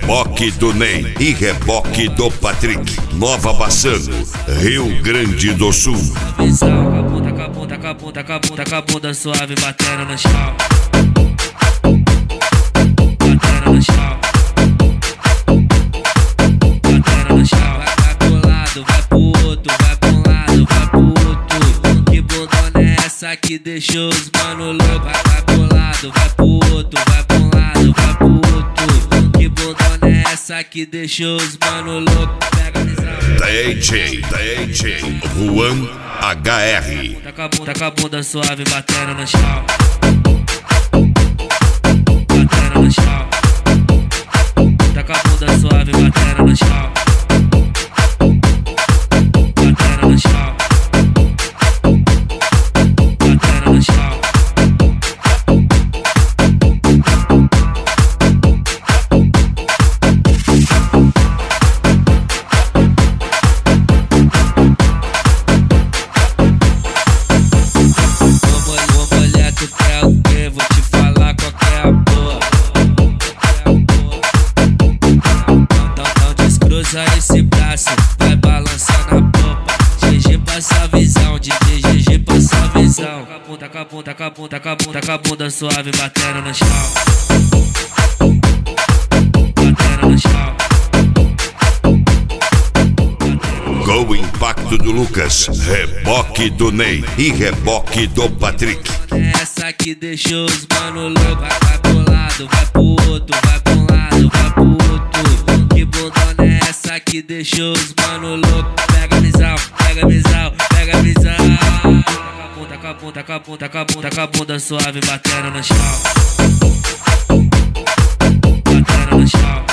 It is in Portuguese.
Reboque do Ney e reboque do Patrick. Nova Bassano, Rio Grande do Sul. Taca a bunda suave batendo no chão. Batendo no chão. Batendo no chão. Vai pro lado, vai pro outro, vai pro lado, vai pro outro. Que bundona é essa que deixou os mano louco? Vai pro lado, vai pro outro, vai pro lado, vai pro outro. Que bundona é essa que deixou os mano louco? Pega a visão. DJ Juan HR. Taca a bunda suave batendo no chão. Batendo no chão. Taca a bunda suave batendo no chão. Batendo no chão. Batendo no chão. Cruza esse braço, vai balançar na popa. GG passa a visão, DJ GG passa a visão. Taca a bunda suave batendo no chão. Batendo no chão. Com o impacto do Lucas, reboque do Ney e reboque do Patrick. Essa que deixou os mano louco. Vai pro lado, vai pro outro, vai pro lado, vai pro outro. Que bundona é essa que deixou os mano louco? Pega a visão, pega a visão, pega a visão. Taca a bunda suave batendo no chão. Batendo no chão.